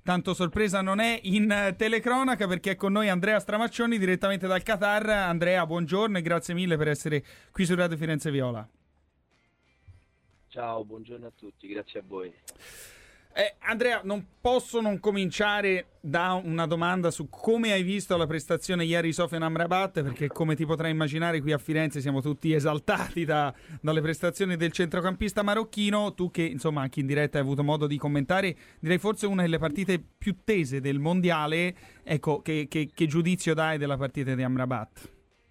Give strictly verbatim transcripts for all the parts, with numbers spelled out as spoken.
tanto sorpresa non è in eh, telecronaca, perché è con noi Andrea Stramaccioni direttamente dal Qatar. Andrea, buongiorno e grazie mille per essere qui su Radio Firenze Viola. Ciao, buongiorno a tutti, grazie a voi. Eh, Andrea, non posso non cominciare da una domanda su come hai visto la prestazione ieri di Sofyan Amrabat, perché come ti potrai immaginare qui a Firenze siamo tutti esaltati da, dalle prestazioni del centrocampista marocchino. Tu che insomma anche in diretta hai avuto modo di commentare, direi forse una delle partite più tese del mondiale. Ecco, che, che, che giudizio dai della partita di Amrabat?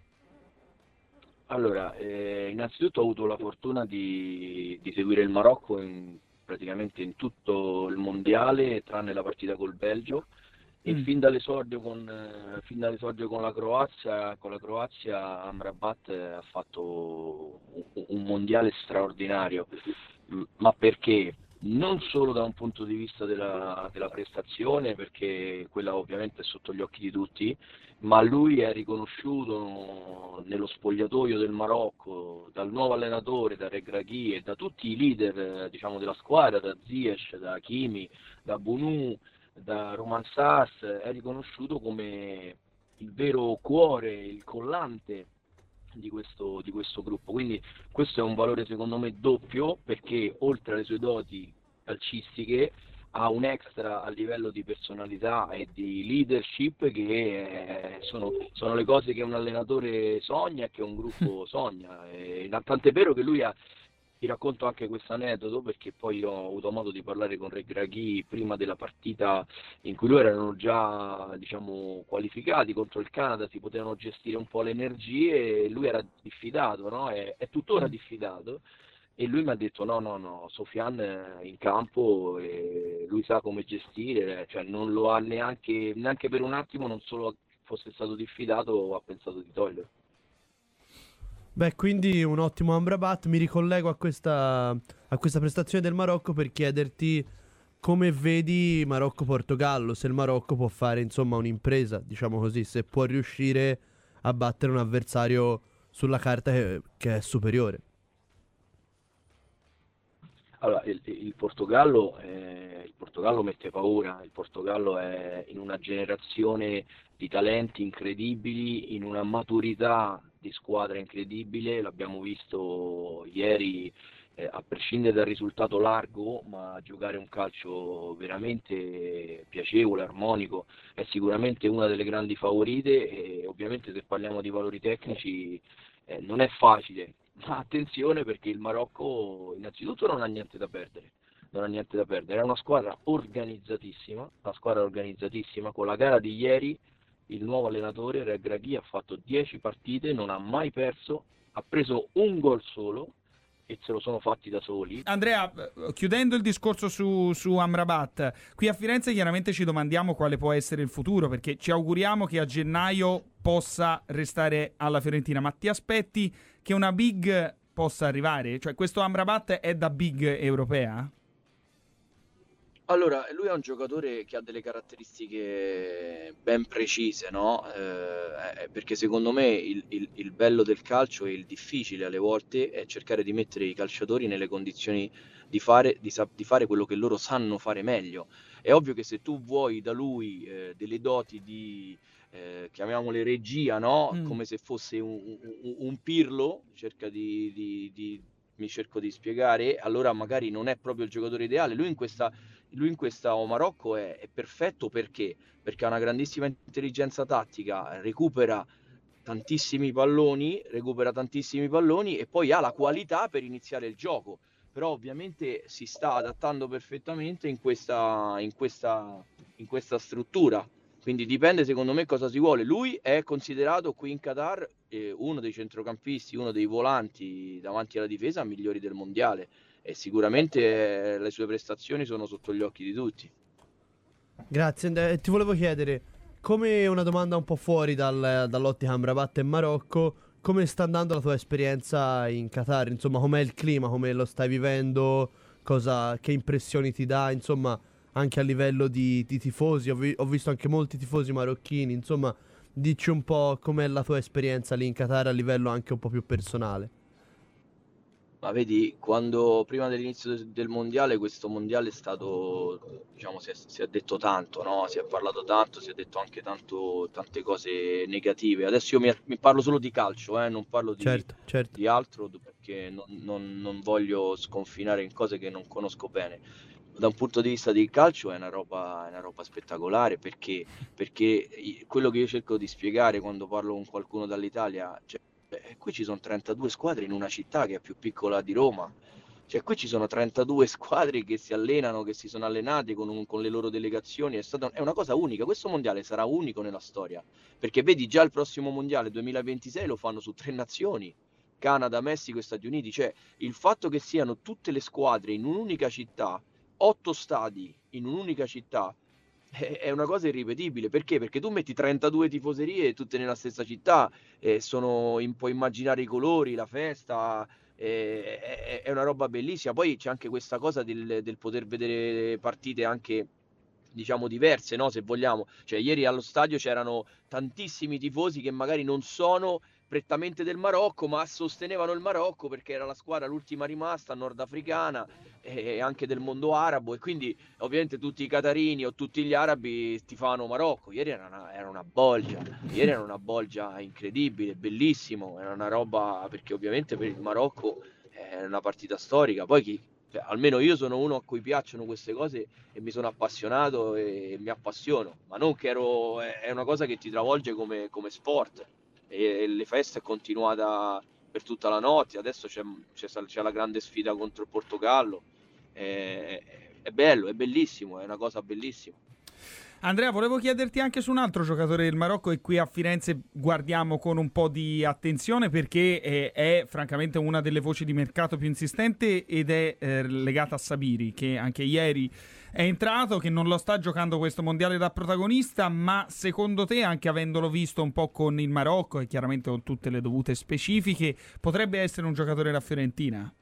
Allora, eh, innanzitutto ho avuto la fortuna di, di seguire il Marocco in, praticamente in tutto il mondiale, tranne la partita col Belgio, e Mm. fin dall'esordio con, eh, fin dall'esordio con la Croazia, con la Croazia Amrabat eh, ha fatto un, un mondiale straordinario. M- ma perché? Non solo da un punto di vista della, della prestazione, perché quella ovviamente è sotto gli occhi di tutti, ma lui è riconosciuto nello spogliatoio del Marocco dal nuovo allenatore, da Regragui e da tutti i leader, eh, diciamo, della squadra, da Ziyech, da Hakimi, da Bounou, da Romain Sars, è riconosciuto come il vero cuore, il collante di questo, di questo gruppo. Quindi questo è un valore secondo me doppio, perché oltre alle sue doti calcistiche ha un extra a livello di personalità e di leadership che eh, sono, sono le cose che un allenatore sogna e che un gruppo sogna. E, tant'è vero che lui ha, ti racconto anche questo aneddoto, perché poi ho avuto modo di parlare con Regragui prima della partita in cui loro erano già, diciamo, qualificati contro il Canada, si potevano gestire un po' le energie e lui era diffidato, no? È, è tuttora diffidato. E lui mi ha detto no, no, no, Sofyan è in campo e lui sa come gestire, cioè non lo ha neanche, neanche per un attimo, non solo fosse stato diffidato, ha pensato di toglierlo. Beh, quindi un ottimo Amrabat. Mi ricollego a questa, a questa prestazione del Marocco per chiederti come vedi Marocco-Portogallo, se il Marocco può fare insomma un'impresa, diciamo così, se può riuscire a battere un avversario sulla carta che, che è superiore. Allora, il, il Portogallo, eh, il Portogallo mette paura, il Portogallo è in una generazione di talenti incredibili, in una maturità di squadra incredibile, l'abbiamo visto ieri, eh, a prescindere dal risultato largo, ma giocare un calcio veramente piacevole, armonico, è sicuramente una delle grandi favorite e ovviamente se parliamo di valori tecnici eh, non è facile. Ma attenzione, perché il Marocco innanzitutto non ha niente da perdere, non ha niente da perdere, è una squadra organizzatissima, una squadra organizzatissima. Con la gara di ieri il nuovo allenatore Regragui ha fatto dieci partite, non ha mai perso, ha preso un gol solo e se lo sono fatti da soli. Andrea, eh, chiudendo il discorso su, su Amrabat, qui a Firenze chiaramente ci domandiamo quale può essere il futuro, perché ci auguriamo che a gennaio possa restare alla Fiorentina, ma ti aspetti che una big possa arrivare? Cioè questo Amrabat è da big europea? Allora, lui è un giocatore che ha delle caratteristiche ben precise, no? Eh, eh, perché secondo me il, il- il bello del calcio e il difficile alle volte è cercare di mettere i calciatori nelle condizioni di fare, di sa- di fare quello che loro sanno fare meglio. È ovvio che se tu vuoi da lui eh, delle doti di, eh, chiamiamole regia, no? Mm. Come se fosse un, un- un Pirlo, cerca di, di- di- mi cerco di spiegare, allora magari non è proprio il giocatore ideale. Lui in questa lui in questa Marocco è, è perfetto perché? Perché ha una grandissima intelligenza tattica, recupera tantissimi palloni, recupera tantissimi palloni e poi ha la qualità per iniziare il gioco. Però ovviamente si sta adattando perfettamente in questa, in questa, in questa struttura. Quindi dipende secondo me cosa si vuole. Lui è considerato qui in Qatar eh, uno dei centrocampisti, uno dei volanti davanti alla difesa migliori del mondiale e sicuramente eh, le sue prestazioni sono sotto gli occhi di tutti. Grazie. And- ti volevo chiedere, come una domanda un po' fuori dal- dall'ottica Amrabat e Marocco, come sta andando la tua esperienza in Qatar? Insomma, com'è il clima, come lo stai vivendo, cosa, che impressioni ti dà, insomma, anche a livello di, di tifosi. Ho, vi- ho visto anche molti tifosi marocchini, insomma, dici un po' com'è la tua esperienza lì in Qatar a livello anche un po' più personale. Ma vedi, quando prima dell'inizio del, del mondiale, questo mondiale è stato, diciamo, si è, si è detto tanto, no? Si è parlato tanto, si è detto anche tanto, tante cose negative. Adesso io mi, mi parlo solo di calcio, eh? Non parlo di, Certo, certo. di altro perché non, non- non voglio sconfinare in cose che non conosco bene. Da un punto di vista di calcio è una roba, è una roba spettacolare perché, perché i- quello che io cerco di spiegare quando parlo con qualcuno dall'Italia, cioè, beh, qui ci sono trentadue squadre in una città che è più piccola di Roma. Cioè, qui ci sono trentadue squadre che si allenano, che si sono allenate con, un- con le loro delegazioni. È stata, è una cosa unica. Questo mondiale sarà unico nella storia. Perché vedi, già il prossimo mondiale duemilaventisei lo fanno su tre nazioni: Canada, Messico e Stati Uniti. Cioè, il fatto che siano tutte le squadre in un'unica città, otto stadi in un'unica città, è è una cosa irripetibile. Perché? Perché tu metti trentadue tifoserie tutte nella stessa città, e sono, in- puoi immaginare i colori, la festa, eh, è, è una roba bellissima. Poi c'è anche questa cosa del, del poter vedere partite anche, diciamo, diverse, no? Se vogliamo. Cioè, ieri allo stadio c'erano tantissimi tifosi che magari non sono prettamente del Marocco, ma sostenevano il Marocco perché era la squadra l'ultima rimasta nordafricana e anche del mondo arabo, e quindi ovviamente tutti i catarini o tutti gli arabi tifavano Marocco. Ieri era una, era una bolgia, ieri era una bolgia incredibile, bellissimo, era una roba, perché ovviamente per il Marocco è una partita storica. Poi chi, cioè, almeno io sono uno a cui piacciono queste cose e mi sono appassionato e mi appassiono, ma non che ero, è una cosa che ti travolge come, come sport, e, e le feste è continuata per tutta la notte. Adesso c'è, c'è, c'è la grande sfida contro il Portogallo. È, è bello, è bellissimo, è una cosa bellissima. Andrea, volevo chiederti anche su un altro giocatore del Marocco e qui a Firenze guardiamo con un po' di attenzione perché è, è francamente una delle voci di mercato più insistente ed è eh, legata a Sabiri, che anche ieri è entrato, che non lo sta giocando questo mondiale da protagonista, ma secondo te, anche avendolo visto un po' con il Marocco e chiaramente con tutte le dovute specifiche, potrebbe essere un giocatore da Fiorentina?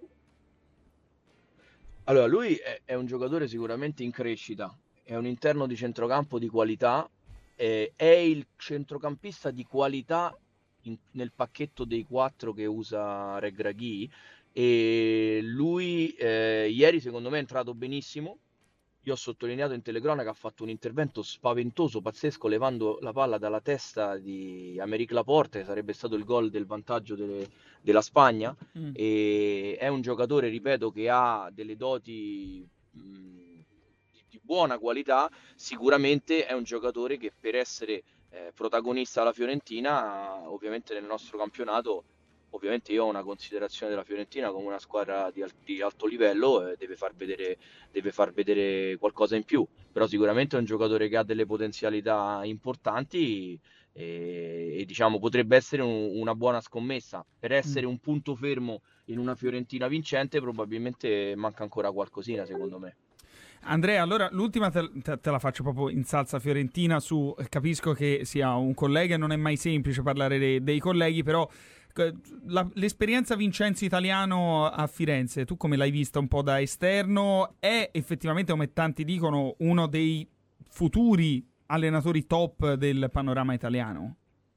Allora, lui è, è un giocatore sicuramente in crescita, è un interno di centrocampo di qualità, eh, è il centrocampista di qualità in- nel pacchetto dei quattro che usa Regragui, e lui eh, ieri secondo me è entrato benissimo. Io ho sottolineato in telecronaca, ha fatto un intervento spaventoso, pazzesco, levando la palla dalla testa di Americ Laporte, che sarebbe stato il gol del vantaggio delle- della Spagna. Mm. E è un giocatore, ripeto, che ha delle doti mh, di, di buona qualità. Sicuramente è un giocatore che, per essere eh, protagonista alla Fiorentina, ovviamente nel nostro campionato, ovviamente io ho una considerazione della Fiorentina come una squadra di, al- di alto livello, eh, deve far vedere, deve far vedere qualcosa in più. Però sicuramente è un giocatore che ha delle potenzialità importanti, e, e, diciamo, potrebbe essere un- una buona scommessa. Per Mm. essere un punto fermo in una Fiorentina vincente probabilmente manca ancora qualcosina, secondo me. Andrea, allora l'ultima te, te- te la faccio proprio in salsa fiorentina su, capisco che sia un collega e non è mai semplice parlare dei, dei colleghi, però eh, la- l'esperienza Vincenzo Italiano a Firenze, tu come l'hai vista un po' da esterno? È effettivamente, come tanti dicono, uno dei futuri allenatori top del panorama italiano?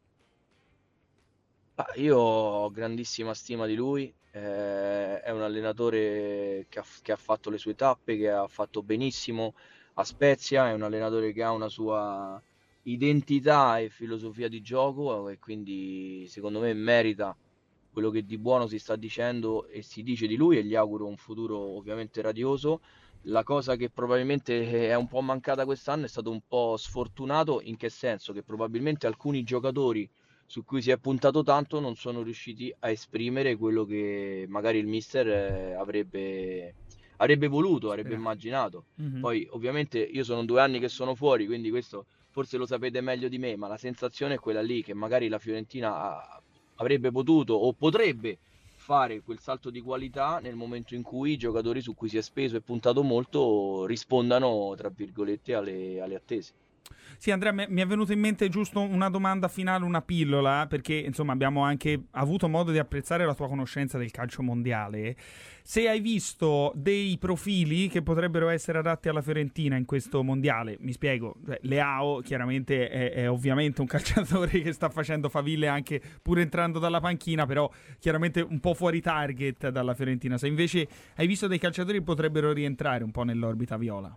Ah, io ho grandissima stima di lui, eh, è un allenatore che ha, che ha fatto le sue tappe, che ha fatto benissimo a Spezia, è un allenatore che ha una sua identità e filosofia di gioco, e quindi secondo me merita quello che di buono si sta dicendo e si dice di lui, e gli auguro un futuro ovviamente radioso. La cosa che probabilmente è un po' mancata quest'anno è stato un po' sfortunato, in che senso? Che probabilmente alcuni giocatori su cui si è puntato tanto non sono riusciti a esprimere quello che magari il mister eh, avrebbe, avrebbe voluto, avrebbe Sperato. immaginato. Mhm. Poi ovviamente io sono due anni che sono fuori, quindi questo forse lo sapete meglio di me, ma la sensazione è quella lì, che magari la Fiorentina ha- avrebbe potuto o potrebbe fare quel salto di qualità nel momento in cui i giocatori su cui si è speso e puntato molto rispondano, tra virgolette, alle, alle attese. Sì, Andrea, mi è venuto in mente giusto una domanda finale, una pillola, perché insomma abbiamo anche avuto modo di apprezzare la tua conoscenza del calcio mondiale. Se hai visto dei profili che potrebbero essere adatti alla Fiorentina in questo mondiale, mi spiego, cioè, Leao chiaramente è, è ovviamente un calciatore che sta facendo faville anche pur entrando dalla panchina, però chiaramente un po' fuori target dalla Fiorentina. Se invece hai visto dei calciatori che potrebbero rientrare un po' nell'orbita viola.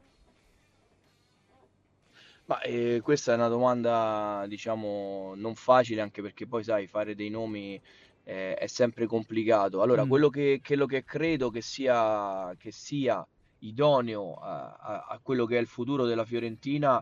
Ma eh, questa è una domanda, diciamo, non facile, anche perché poi, sai, fare dei nomi eh, è sempre complicato. Allora, Mm. quello che, quello che credo che sia, che sia idoneo a, a- a quello che è il futuro della Fiorentina,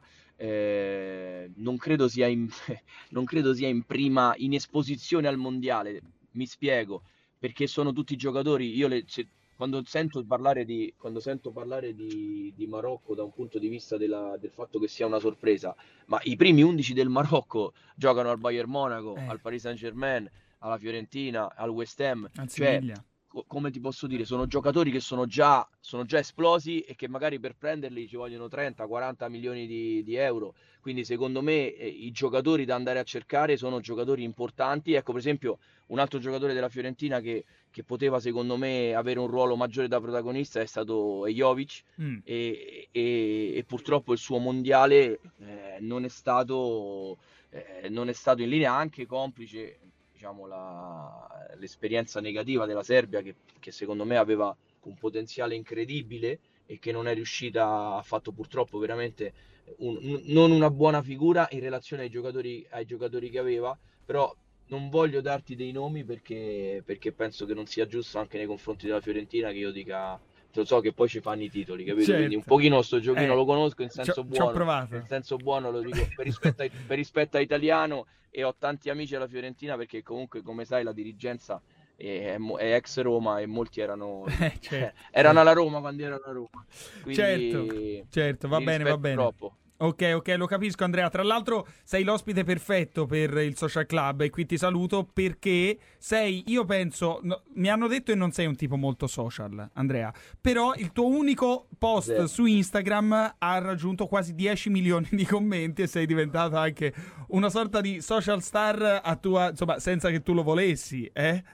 eh, non credo sia in, non credo sia in prima, in esposizione al mondiale. Mi spiego, perché sono tutti giocatori, io le, se- quando sento parlare di, quando sento parlare di, di Marocco da un punto di vista della- del fatto che sia una sorpresa, ma i primi undici del Marocco giocano al Bayern Monaco, Eh, al Paris Saint-Germain, alla Fiorentina, al West Ham, al cioè, Siviglia. co- come ti posso dire, sono giocatori che sono già, sono già esplosi e che magari per prenderli ci vogliono trenta quaranta milioni di, di euro. Quindi secondo me eh, i giocatori da andare a cercare sono giocatori importanti. Ecco, per esempio, un altro giocatore della Fiorentina che che poteva secondo me avere un ruolo maggiore da protagonista è stato Jovic Mm. e, e- e purtroppo il suo mondiale eh, non è stato, eh, non è stato in linea, anche complice, diciamo, la- l'esperienza negativa della Serbia che, che secondo me aveva un potenziale incredibile e che non è riuscita, ha fatto purtroppo veramente un- un- non una buona figura in relazione ai giocatori, ai giocatori che aveva, però non voglio darti dei nomi perché, perché penso che non sia giusto anche nei confronti della Fiorentina che io dica, lo so che poi ci fanno i titoli, capito? Quindi un Certo. pochino sto giochino Eh, lo conosco in ci ho senso ci ho buono, nel provato. senso buono lo dico per rispetto, ai- per rispetto a italiano, e ho tanti amici alla Fiorentina perché comunque, come sai, la dirigenza è, è è ex Roma e molti erano, Eh, certo, erano certo. alla Roma quando erano a Roma, Certo, quindi certo, va li bene, va rispetto bene. troppo. Ok, ok, lo capisco Andrea. Tra l'altro sei l'ospite perfetto per il Social Club e qui ti saluto perché sei, io penso, no, mi hanno detto che non sei un tipo molto social, Andrea, però il tuo unico post Zero. su Instagram ha raggiunto quasi dieci milioni di commenti e sei diventato anche una sorta di social star a tua, insomma, senza che tu lo volessi, eh?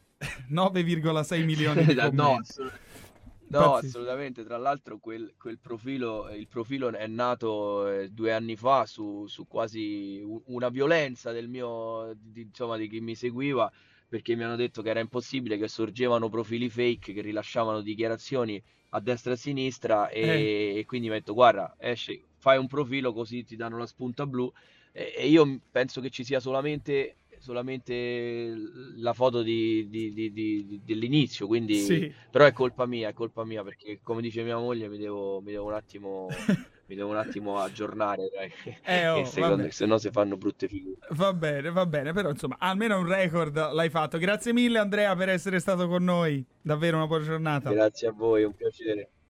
nove virgola sei milioni di No, commenti. assolutamente. No, Pazzesco. assolutamente. Tra l'altro, quel, quel profilo, il profilo è nato eh, due anni fa su, su quasi u- una violenza del mio, di, insomma, di chi mi seguiva, perché mi hanno detto che era impossibile, che sorgevano profili fake che rilasciavano dichiarazioni a destra e a sinistra, Eh, e, e quindi mi ha detto: Guarda, esci, fai un profilo così ti danno la spunta blu. E, e io penso che ci sia solamente, solamente la foto di, di- di- di- dell'inizio, quindi sì. però è colpa mia, è colpa mia perché come dice mia moglie mi devo, mi devo un attimo, mi devo un attimo aggiornare, dai, Eh, che oh, secondo, vabbè. se no si fanno brutte figure. Va bene, va bene, però insomma, almeno un record l'hai fatto. Grazie mille Andrea per essere stato con noi. Davvero una buona giornata. Grazie a voi, è un piacere.